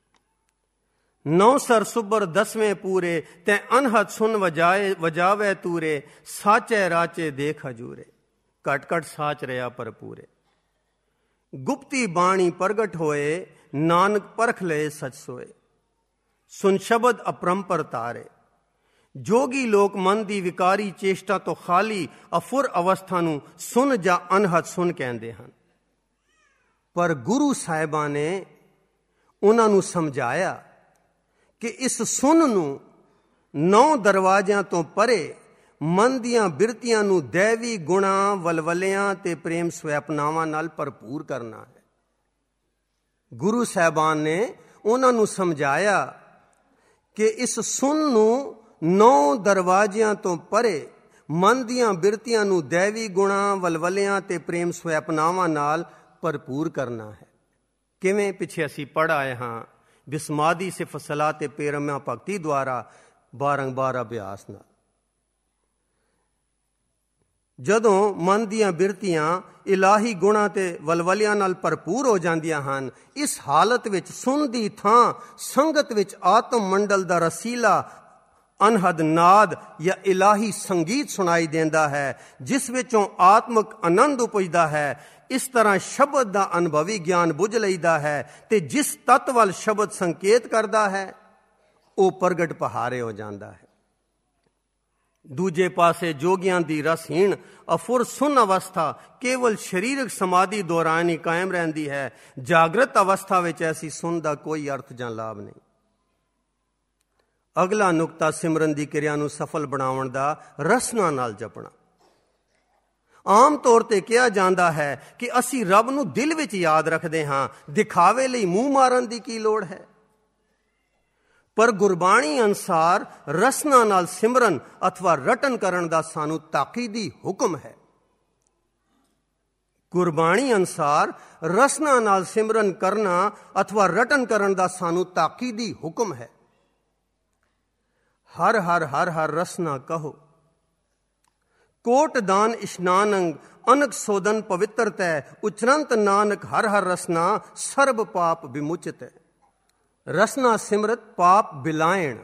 S1: ਨੌ ਸਰ ਸੁਬਰ ਦਸਵੇਂ ਪੂਰੇ, ਤੈ ਅਨਹਦ ਸੁਨ ਵਜਾਵੇ ਤੂਰੇ। ਸਾਚੈ ਰਾਚੇ ਦੇਖ ਹਜੂਰੇ, ਘਟ ਘਟ ਸਾਚ ਰਿਹਾ ਭਰਪੂਰੇ। ਗੁਪਤੀ ਬਾਣੀ ਪ੍ਰਗਟ ਹੋਏ, ਨਾਨਕ ਪਰਖ ਲਏ ਸਚ ਸੋਏ। ਸੁਨ ਸ਼ਬਦ ਅਪਰੰਪਰ ਤਾਰੇ। ਜੋਗੀ ਲੋਕ ਮਨ ਦੀ ਵਿਕਾਰੀ ਚੇਸ਼ਟਾ ਤੋਂ ਖਾਲੀ ਅਫੁਰ ਅਵਸਥਾ ਨੂੰ ਸੁਨ ਜਾਂ ਅਨਹਦ ਸੁਨ ਕਹਿੰਦੇ ਹਨ। ਪਰ ਗੁਰੂ ਸਾਹਿਬਾਂ ਨੇ ਉਹਨਾਂ ਨੂੰ ਸਮਝਾਇਆ ਕਿ ਇਸ ਸੁਨ ਨੂੰ 9 ਦਰਵਾਜ਼ਿਆਂ ਤੋਂ ਪਰੇ ਮਨ ਦੀਆਂ ਬਿਰਤੀਆਂ ਨੂੰ ਦੈਵੀ ਗੁਣਾਂ, ਵਲਵਲਿਆਂ ਤੇ ਪ੍ਰੇਮ ਸਵੈਪਨਾਵਾਂ ਨਾਲ ਭਰਪੂਰ ਕਰਨਾ ਹੈ। ਗੁਰੂ ਸਾਹਿਬਾਨ ਨੇ ਉਹਨਾਂ ਨੂੰ ਸਮਝਾਇਆ ਕਿ ਇਸ ਸੁਨ ਨੂੰ 9 ਦਰਵਾਜ਼ਿਆਂ ਤੋਂ ਪਰੇ ਮਨ ਦੀਆਂ ਬਿਰਤੀਆਂ ਨੂੰ ਦੈਵੀ ਗੁਣਾਂ, ਵਲਵਲਿਆਂ ਤੇ ਪ੍ਰੇਮ ਸਵੈਪਨਾਵਾਂ ਨਾਲ ਭਰਪੂਰ ਕਰਨਾ ਹੈ। ਕਿਵੇਂ? ਪਿੱਛੇ ਅਸੀਂ ਪੜ੍ਹ ਆਏ ਹਾਂ, ਬਿਸਮਾਦੀ ਸਿਫਤ ਸਲਾਹ ਤੇ ਪ੍ਰੇਮਾ ਭਗਤੀ ਦੁਆਰਾ ਬਾਰੰਬਾਰ ਅਭਿਆਸ ਨਾਲ। ਜਦੋਂ ਮਨ ਦੀਆਂ ਬਿਰਤੀਆਂ ਇਲਾਹੀ ਗੁਣਾਂ ਤੇ ਵਲਵਲਿਆਂ ਨਾਲ ਭਰਪੂਰ ਹੋ ਜਾਂਦੀਆਂ ਹਨ, ਇਸ ਹਾਲਤ ਵਿੱਚ ਸੁਨ ਦੀ ਥਾਂ ਸੰਗਤ ਵਿੱਚ ਆਤਮ ਮੰਡਲ ਦਾ ਰਸੀਲਾ ਅਨਹਦ ਨਾਦ ਜਾਂ ਇਲਾਹੀ ਸੰਗੀਤ ਸੁਣਾਈ ਦਿੰਦਾ ਹੈ, ਜਿਸ ਵਿੱਚੋਂ ਆਤਮਿਕ ਆਨੰਦ ਉਪਜਦਾ ਹੈ। ਇਸ ਤਰ੍ਹਾਂ ਸ਼ਬਦ ਦਾ ਅਨੁਭਵੀ ਗਿਆਨ ਬੁੱਝ ਲਈਦਾ ਹੈ ਅਤੇ ਜਿਸ ਤੱਤ ਵੱਲ ਸ਼ਬਦ ਸੰਕੇਤ ਕਰਦਾ ਹੈ ਉਹ ਪ੍ਰਗਟ ਪਹਾਰੇ ਹੋ ਜਾਂਦਾ ਹੈ। ਦੂਜੇ ਪਾਸੇ ਜੋਗੀਆਂ ਦੀ ਰਸਹੀਣ ਅਫੁਰ ਸੁੰਨ ਅਵਸਥਾ ਕੇਵਲ ਸਰੀਰਕ ਸਮਾਧੀ ਦੌਰਾਨ ਹੀ ਕਾਇਮ ਰਹਿੰਦੀ ਹੈ। ਜਾਗਰਤ ਅਵਸਥਾ ਵਿੱਚ ਐਸੀ ਸੁੰਨ ਦਾ ਕੋਈ ਅਰਥ ਜਾਂ ਲਾਭ ਨਹੀਂ। ਅਗਲਾ ਨੁਕਤਾ ਸਿਮਰਨ ਦੀ ਕਿਰਿਆ ਨੂੰ ਸਫਲ ਬਣਾਉਣ ਦਾ ਰਸਨਾ ਨਾਲ ਜਪਣਾ। ਆਮ ਤੌਰ ਤੇ ਕਿਹਾ ਜਾਂਦਾ ਹੈ ਕਿ ਅਸੀਂ ਰੱਬ ਨੂੰ ਦਿਲ ਵਿੱਚ ਯਾਦ ਰੱਖਦੇ ਹਾਂ, ਦਿਖਾਵੇ ਲਈ ਮੂੰਹ ਮਾਰਨ ਦੀ ਕੀ ਲੋੜ ਹੈ। ਪਰ ਗੁਰਬਾਣੀ ਅਨੁਸਾਰ ਰਸਨਾ ਨਾਲ ਸਿਮਰਨ ਅਥਵਾ ਰਟਨ ਕਰਨ ਦਾ ਸਾਨੂੰ ਤਾਕੀਦੀ ਹੁਕਮ ਹੈ। ਗੁਰਬਾਣੀ ਅਨੁਸਾਰ ਰਸਨਾ ਨਾਲ ਸਿਮਰਨ ਕਰਨਾ ਅਥਵਾ ਰਟਨ ਕਰਨ ਦਾ ਸਾਨੂੰ ਤਾਕੀਦੀ ਹੁਕਮ ਹੈ। ਹਰ ਹਰ ਹਰ ਹਰ ਰਸਨਾ ਕਹੋ, ਕੋਟ ਦਾਨ ਇਸ਼ਨਾਨੰਗ ਅਨਕ ਸੋਦਨ ਪਵਿੱਤਰਤੈ, ਉਚਰੰਤ ਨਾਨਕ ਹਰ ਹਰ ਰਸਨਾ ਸਰਬ ਪਾਪ ਵਿਮੁਚਿਤ ਹੈ। ਰਸਨਾ ਸਿਮਰਤ ਪਾਪ ਬਿਲਾਇਣ,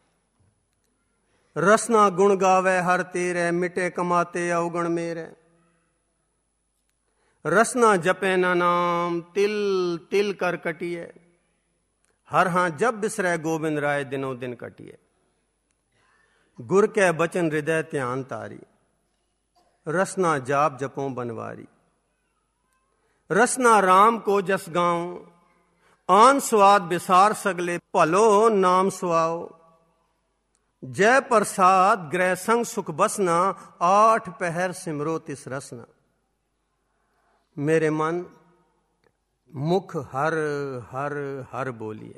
S1: ਰਸਨਾ ਗੁਣ ਗਾਵੇ ਹਰ ਤੇਰੇ, ਮਿਟੇ ਕਮਾਤੇ ਅਵਗਣ ਮੇਰੇ। ਰਸਨਾ ਜਪੇ ਨਾ ਨਾਮ, ਤਿਲ ਤਿਲ ਕਰ ਕਟਿਏ, ਹਰ ਹਾਂ ਜਬ ਬਿਸਰੈ ਗੋਬਿੰਦ ਰਾਏ, ਦਿਨੋਂ ਦਿਨ ਕਟਿਏ। ਗੁਰ ਕੈ ਬਚਨ ਹਿਰਦੈ ਧਿਆਨ ਤਾਰੀ, ਰਸਨਾ ਜਾਪ ਜਪੋਂ ਬਨਵਾਰੀ। ਰਸਨਾ ਰਾਮ ਕੋ ਜਸ ਗਾਉਂ, ਆਨ ਸਵਾਦ ਬਿਸਾਰ ਸਗਲੇ, ਭਲੋ ਨਾਮ ਸੁਆਓ। ਜੈ ਪ੍ਰਸਾਦ ਗ੍ਰਹਿ ਸੰਗ ਸੁਖ ਬਸਨਾ, ਆਠ ਪਹਿਰ ਸਿਮਰੋ ਤਿਸ ਰਸਨਾ। ਮੇਰੇ ਮਨ ਮੁਖ ਹਰ ਹਰ ਹਰ ਬੋਲੀਏ।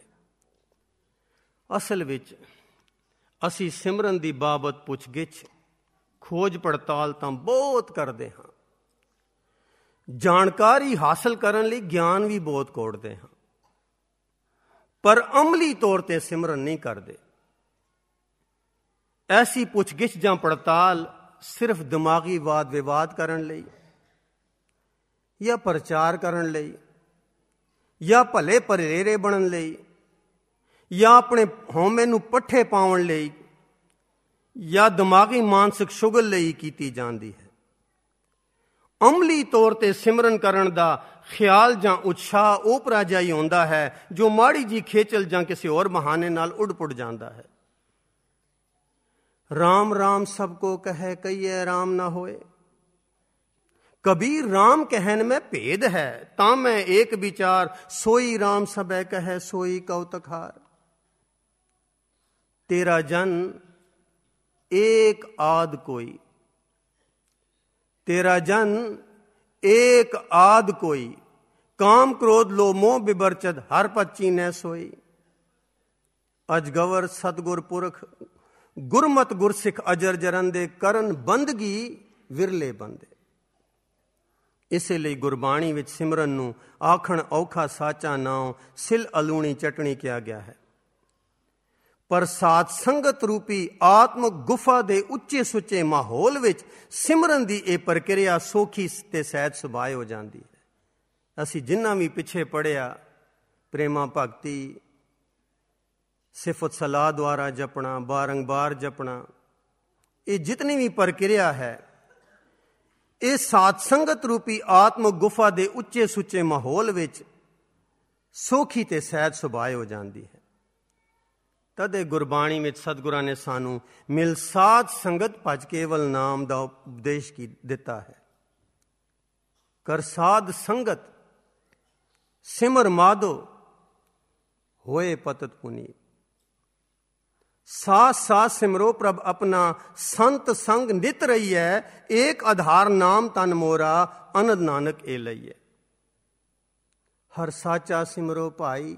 S1: ਅਸਲ ਵਿੱਚ ਅਸੀਂ ਸਿਮਰਨ ਦੀ ਬਾਬਤ ਪੁੱਛ-ਗਿੱਛ, ਖੋਜ ਪੜਤਾਲ ਤਾਂ ਬਹੁਤ ਕਰਦੇ ਹਾਂ, ਜਾਣਕਾਰੀ ਹਾਸਲ ਕਰਨ ਲਈ ਗਿਆਨ ਵੀ ਬਹੁਤ ਕੋੜਦੇ ਹਾਂ, ਪਰ ਅਮਲੀ ਤੌਰ ਤੇ ਸਿਮਰਨ ਨਹੀਂ ਕਰਦੇ। ਐਸੀ ਪੁੱਛ-ਗਿੱਛ ਜਾਂ ਪੜਤਾਲ ਸਿਰਫ ਦਿਮਾਗੀ ਵਾਦ ਵਿਵਾਦ ਕਰਨ ਲਈ ਜਾਂ ਪ੍ਰਚਾਰ ਕਰਨ ਲਈ ਜਾਂ ਭਲੇ ਭਰੇਰੇ ਬਣਨ ਲਈ ਜਾਂ ਆਪਣੇ ਹਉਮੈ ਨੂੰ ਪੱਠੇ ਪਾਉਣ ਲਈ ਜਾਂ ਦਿਮਾਗੀ ਮਾਨਸਿਕ ਸ਼ੁਗਲ ਲਈ ਕੀਤੀ ਜਾਂਦੀ ਹੈ। ਅਮਲੀ ਤੌਰ ਤੇ ਸਿਮਰਨ ਕਰਨ ਦਾ ਖਿਆਲ ਜਾਂ ਉਤਸ਼ਾਹ ਉਹ ਪਰਾਜਾਈ ਹੁੰਦਾ ਹੈ ਜੋ ਮਾੜੀ ਜੀ ਖੇਚਲ ਜਾਂ ਕਿਸੇ ਹੋਰ ਬਹਾਨੇ ਨਾਲ ਉੱਡ ਪੁੱਡ ਜਾਂਦਾ ਹੈ। ਰਾਮ ਰਾਮ ਸਭ ਕੋ ਕਹੈ, ਕਹੀਏ ਰਾਮ ਨਾ ਹੋਏ। ਕਬੀਰ ਰਾਮ ਕਹਿਨ ਮੈਂ ਭੇਦ ਹੈ, ਤਾਂ ਮੈਂ ਏਕ ਵਿਚਾਰ, ਸੋਈ ਰਾਮ ਸਭੈ ਕਹੈ, ਸੋਈ ਕਉਤਕ ਹਾਰ। ਤੇਰਾ ਜਨ ਏਕ ਆਦ ਕੋਈ, तेरा जन एक आद कोई, काम क्रोध लो मोह बिबरचद, हर पद चीनै सोई। अजगवर सतगुर पुरख, गुरमत गुरसिख अजर जरंदे, करन बंदगी विरले बंदे। ਇਸੇ ਲਈ ਗੁਰਬਾਣੀ ਵਿੱਚ ਸਿਮਰਨ ਨੂੰ ਆਖਣ ਔਖਾ ਸਾਚਾ ਨਾਉ, ਸਿਲ ਅਲੂਣੀ ਚਟਣੀ ਕਿਹਾ ਗਿਆ ਹੈ। ਪਰ ਸਾਧ ਸੰਗਤ ਰੂਪੀ ਆਤਮਕ ਗੁਫਾ ਦੇ ਉੱਚੇ ਸੁੱਚੇ ਮਾਹੌਲ ਵਿੱਚ ਸਿਮਰਨ ਦੀ ਇਹ ਪ੍ਰਕਿਰਿਆ ਸੌਖੀ ਤੇ ਸਹਿਜ ਸੁਭਾਅ ਹੋ ਜਾਂਦੀ ਹੈ। ਅਸੀਂ ਜਿੰਨਾ ਵੀ ਪਿੱਛੇ ਪੜ੍ਹਿਆ, ਪ੍ਰੇਮਾ ਭਗਤੀ, ਸਿਫਤ ਸਲਾਹ ਦੁਆਰਾ ਜਪਣਾ, ਬਾਰੰਬਾਰ ਜਪਣਾ, ਇਹ ਜਿਤਨੀ ਵੀ ਪ੍ਰਕਿਰਿਆ ਹੈ, ਇਹ ਸਾਧ ਸੰਗਤ ਰੂਪੀ ਆਤਮਕ ਗੁਫਾ ਦੇ ਉੱਚੇ ਸੁੱਚੇ ਮਾਹੌਲ ਵਿੱਚ ਸੌਖੀ ਤੇ ਸਹਿਜ ਸੁਭਾਅ ਹੋ ਜਾਂਦੀ ਹੈ। ਤਦੇ ਗੁਰਬਾਣੀ ਵਿੱਚ ਸਤਿਗੁਰਾਂ ਨੇ ਸਾਨੂੰ ਮਿਲ ਸਾਧ ਸੰਗਤ ਭਜ ਕੇਵਲ ਨਾਮ ਦਾ ਉਪਦੇਸ਼ ਦਿੱਤਾ ਹੈ। ਕਰ ਸਾਧ ਸੰਗਤ ਸਿਮਰ ਮਾਧੋ, ਹੋਏ ਪਤਤ ਪੁਨੀਤ। ਸਾਥ ਸਾਥ ਸਿਮਰੋ ਪ੍ਰਭ ਆਪਣਾ, ਸੰਤ ਸੰਗ ਨਿਤ ਰਹੀਐ, ਏਕ ਆਧਾਰ ਨਾਮ ਤਨ ਮੋਰਾ, ਅਨੰਦ ਨਾਨਕ ਏ ਲਈਐ। ਹਰ ਸਾਚਾ ਸਿਮਰੋ ਭਾਈ,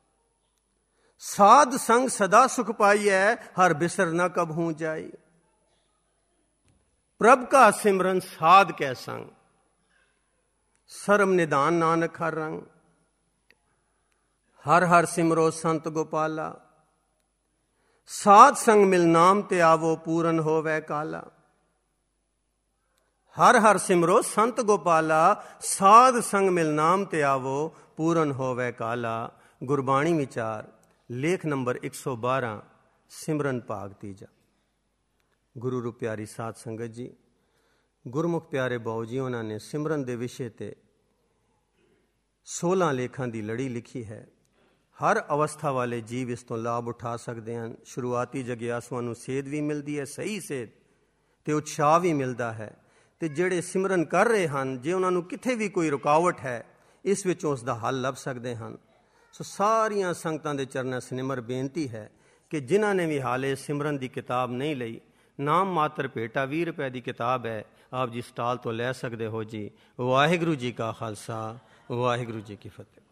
S1: ਸਾਧ ਸੰਗ ਸਦਾ ਸੁਖ ਪਾਈਐ, ਹਰ ਬਿਸਰ ਨ ਕਬਹੂ ਜਾਈ। ਪ੍ਰਭ ਕਾ ਸਿਮਰਨ ਸਾਧ ਕੈ ਸੰਗ, ਸਰਮ ਨਿਧਾਨ ਨਾਨਕ ਹਰ ਰੰਗ। ਹਰ ਹਰ ਸਿਮਰੋ ਸੰਤ ਗੋਪਾਲਾ, ਸਾਧ ਸੰਗ ਮਿਲ ਨਾਮ ਤੇ ਆਵੋ, ਪੂਰਨ ਹੋਵੇ ਕਾਲਾ। ਹਰ ਹਰ ਸਿਮਰੋ ਸੰਤ ਗੋਪਾਲਾ, ਸਾਧ ਸੰਗ ਮਿਲ ਨਾਮ ਤੇ ਆਵੋ, ਪੂਰਨ ਹੋਵੇ ਕਾਲਾ। ਗੁਰਬਾਣੀ ਵਿਚਾਰ ਲੇਖ ਨੰਬਰ 112, ਸਿਮਰਨ ਭਾਗ ਤੀਜਾ। ਗੁਰੂ ਰੂ ਪਿਆਰੀ ਸਾਧ ਸੰਗਤ ਜੀ, ਗੁਰਮੁਖ ਪਿਆਰੇ ਬਾਊ ਜੀ ਉਹਨਾਂ ਨੇ ਸਿਮਰਨ ਦੇ ਵਿਸ਼ੇ ਤੇ 16 ਲੇਖਾਂ ਦੀ ਲੜੀ ਲਿਖੀ ਹੈ। ਹਰ ਅਵਸਥਾ ਵਾਲੇ ਜੀਵ ਇਸ ਤੋਂ ਲਾਭ ਉਠਾ ਸਕਦੇ ਹਨ। ਸ਼ੁਰੂਆਤੀ ਜਗਿਆਸੂਆਂ ਨੂੰ ਸੇਧ ਵੀ ਮਿਲਦੀ ਹੈ, ਸਹੀ ਸੇਧ, ਤੇ ਉਤਸ਼ਾਹ ਵੀ ਮਿਲਦਾ ਹੈ। ਤੇ ਜਿਹੜੇ ਸਿਮਰਨ ਕਰ ਰਹੇ ਹਨ, ਜੇ ਉਹਨਾਂ ਨੂੰ ਕਿਤੇ ਵੀ ਕੋਈ ਰੁਕਾਵਟ ਹੈ, ਇਸ ਵਿੱਚੋਂ ਉਸ ਦਾ ਹੱਲ ਲੱਭ ਸਕਦੇ ਹਨ। ਸੋ ਸਾਰੀਆਂ ਸੰਗਤਾਂ ਦੇ ਚਰਨਾਂ ਸਿਨਮਰ ਬੇਨਤੀ ਹੈ ਕਿ ਜਿਨ੍ਹਾਂ ਨੇ ਵੀ ਹਾਲੇ ਸਿਮਰਨ ਦੀ ਕਿਤਾਬ ਨਹੀਂ ਲਈ, ਨਾਮ ਮਾਤਰ ਭੇਟਾ 20 ਰੁਪਏ ਦੀ ਕਿਤਾਬ ਹੈ, ਆਪ ਜੀ ਸਟਾਲ ਤੋਂ ਲੈ ਸਕਦੇ ਹੋ ਜੀ। ਵਾਹਿਗੁਰੂ ਜੀ ਕਾ ਖਾਲਸਾ, ਵਾਹਿਗੁਰੂ ਜੀ ਕੀ ਫਤਿਹ।